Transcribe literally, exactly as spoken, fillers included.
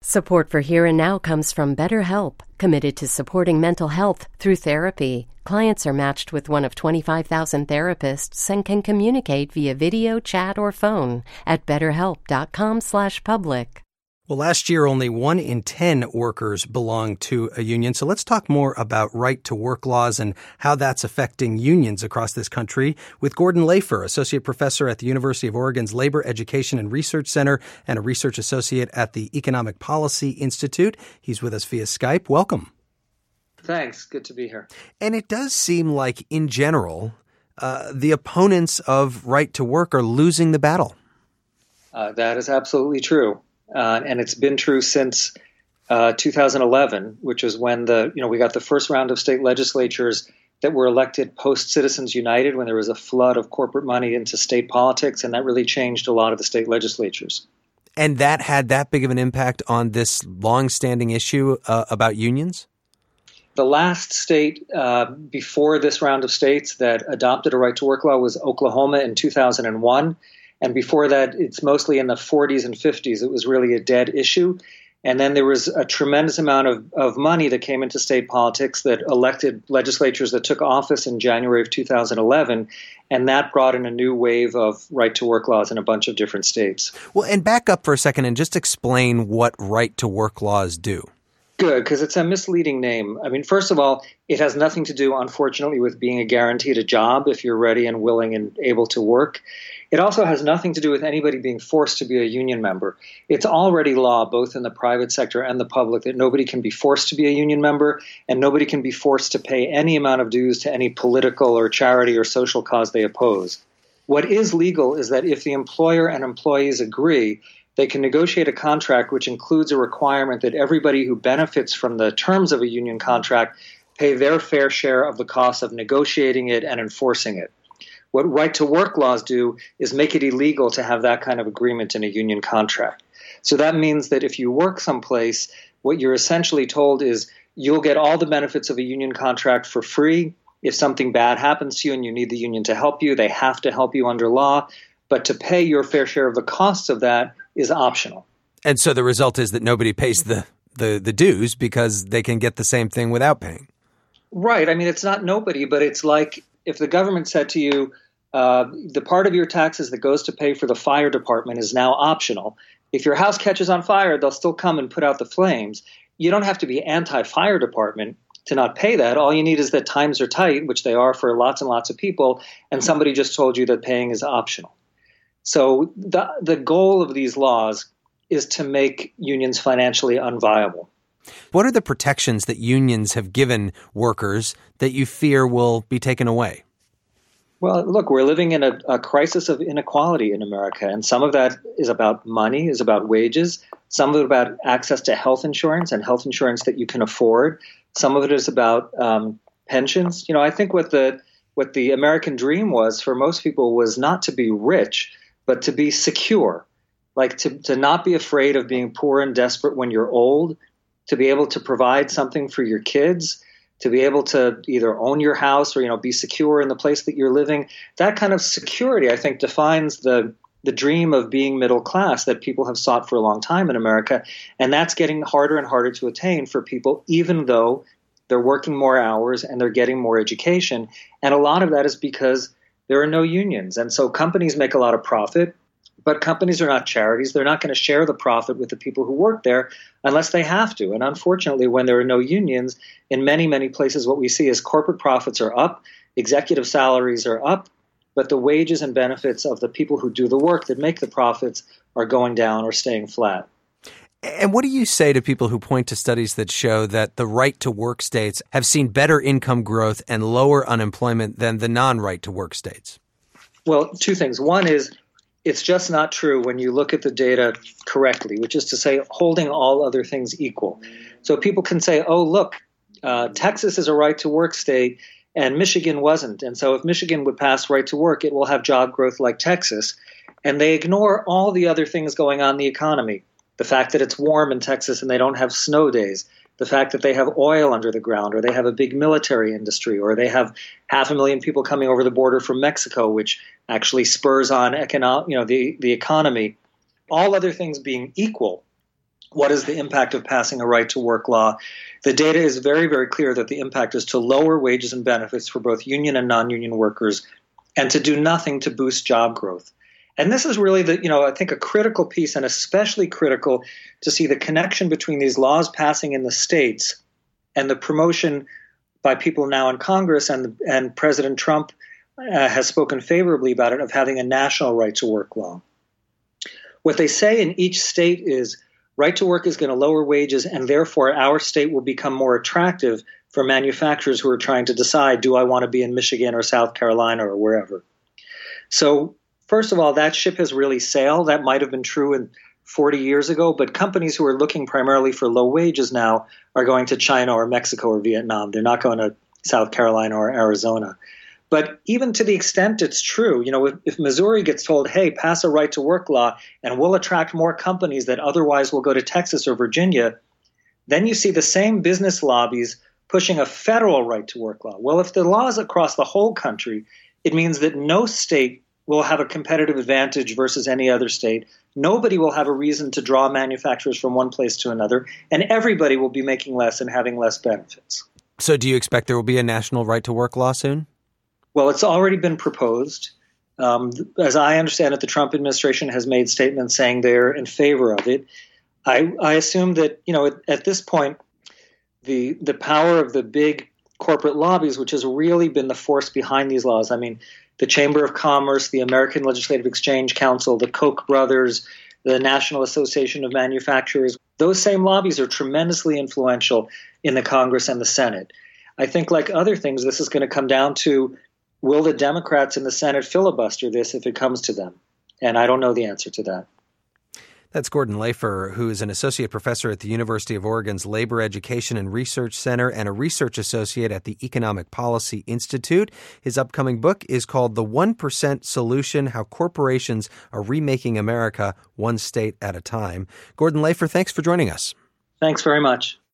Support for Here and Now comes from BetterHelp, committed to supporting mental health through therapy. Clients are matched with one of twenty-five thousand therapists and can communicate via video, chat, or phone at betterhelp.com slash public. Well, last year, only one in ten workers belonged to a union. So let's talk more about right-to-work laws and how that's affecting unions across this country with Gordon Lafer, associate professor at the University of Oregon's Labor Education and Research Center and a research associate at the Economic Policy Institute. He's with us via Skype. Welcome. Thanks. Good to be here. And it does seem like, in general, uh, the opponents of right-to-work are losing the battle. Uh, that is absolutely true. Uh, and it's been true since uh, two thousand eleven, which is when the you know we got the first round of state legislatures that were elected post Citizens United, when there was a flood of corporate money into state politics, and that really changed a lot of the state legislatures. And that had that big of an impact on this longstanding issue uh, about unions? The last state uh, before this round of states that adopted a right-to-work law was Oklahoma in two thousand one. And before that, it's mostly in the forties and fifties. It was really a dead issue. And then there was a tremendous amount of, of money that came into state politics that elected legislatures that took office in January of two thousand eleven. And that brought in a new wave of right-to-work laws in a bunch of different states. Well, and back up for a second and just explain what right-to-work laws do. Good, because it's a misleading name. I mean, first of all, it has nothing to do, unfortunately, with being guaranteed a job if you're ready and willing and able to work. It also has nothing to do with anybody being forced to be a union member. It's already law, both in the private sector and the public, that nobody can be forced to be a union member, and nobody can be forced to pay any amount of dues to any political or charity or social cause they oppose. What is legal is that if the employer and employees agree, they can negotiate a contract which includes a requirement that everybody who benefits from the terms of a union contract pay their fair share of the cost of negotiating it and enforcing it. What right-to-work laws do is make it illegal to have that kind of agreement in a union contract. So that means that if you work someplace, what you're essentially told is you'll get all the benefits of a union contract for free. If something bad happens to you and you need the union to help you, they have to help you under law. But to pay your fair share of the costs of that is optional. And so the result is that nobody pays the, the, the dues because they can get the same thing without paying. Right. I mean, it's not nobody, but it's like if the government said to you, uh, the part of your taxes that goes to pay for the fire department is now optional. If your house catches on fire, they'll still come and put out the flames. You don't have to be anti-fire department to not pay that. All you need is that times are tight, which they are for lots and lots of people, and somebody just told you that paying is optional. So the the goal of these laws is to make unions financially unviable. What are the protections that unions have given workers that you fear will be taken away? Well, look, we're living in a, a crisis of inequality in America, and some of that is about money, is about wages. Some of it about access to health insurance and health insurance that you can afford. Some of it is about um, pensions. You know, I think what the what the American dream was for most people was not to be rich, but to be secure, like to, to not be afraid of being poor and desperate when you're old, to be able to provide something for your kids, to be able to either own your house or, you know, be secure in the place that you're living. That kind of security, I think, defines the the dream of being middle class that people have sought for a long time in America. And that's getting harder and harder to attain for people, even though they're working more hours and they're getting more education. And a lot of that is because there are no unions. And so companies make a lot of profit, but companies are not charities. They're not going to share the profit with the people who work there unless they have to. And unfortunately, when there are no unions, in many, many places, what we see is corporate profits are up, executive salaries are up, but the wages and benefits of the people who do the work that make the profits are going down or staying flat. And what do you say to people who point to studies that show that the right-to-work states have seen better income growth and lower unemployment than the non-right-to-work states? Well, two things. One is it's just not true when you look at the data correctly, which is to say holding all other things equal. So people can say, oh, look, uh, Texas is a right-to-work state and Michigan wasn't. And so if Michigan would pass right-to-work, it will have job growth like Texas. And they ignore all the other things going on in the economy. The fact that it's warm in Texas and they don't have snow days, the fact that they have oil under the ground, or they have a big military industry, or they have half a million people coming over the border from Mexico, which actually spurs on econo- you know, the, the economy. All other things being equal, what is the impact of passing a right-to-work law? The data is very, very clear that the impact is to lower wages and benefits for both union and non-union workers and to do nothing to boost job growth. And this is really the, you know, I think a critical piece, and especially critical to see the connection between these laws passing in the states and the promotion by people now in Congress, and and President Trump uh, has spoken favorably about it, of having a national right-to-work law. What they say in each state is right to work is going to lower wages, and therefore our state will become more attractive for manufacturers who are trying to decide, do I want to be in Michigan or South Carolina or wherever? So first of all, that ship has really sailed. That might have been true in forty years ago, but companies who are looking primarily for low wages now are going to China or Mexico or Vietnam. They're not going to South Carolina or Arizona. But even to the extent it's true, you know, if, if Missouri gets told, hey, pass a right-to-work law and we'll attract more companies that otherwise will go to Texas or Virginia, then you see the same business lobbies pushing a federal right-to-work law. Well, if the law is across the whole country, it means that no state will have a competitive advantage versus any other state. Nobody will have a reason to draw manufacturers from one place to another, and everybody will be making less and having less benefits. So do you expect there will be a national right-to-work law soon? Well, it's already been proposed. Um, as I understand it, the Trump administration has made statements saying they're in favor of it. I, I assume that, you know, at, at this point, the the power of the big corporate lobbies, which has really been the force behind these laws. I mean, the Chamber of Commerce, the American Legislative Exchange Council, the Koch brothers, the National Association of Manufacturers, those same lobbies are tremendously influential in the Congress and the Senate. I think, like other things, this is going to come down to, will the Democrats in the Senate filibuster this if it comes to them? And I don't know the answer to that. That's Gordon Lafer, who is an associate professor at the University of Oregon's Labor Education and Research Center and a research associate at the Economic Policy Institute. His upcoming book is called The one percent Solution: How Corporations Are Remaking America One State at a Time. Gordon Lafer, thanks for joining us. Thanks very much.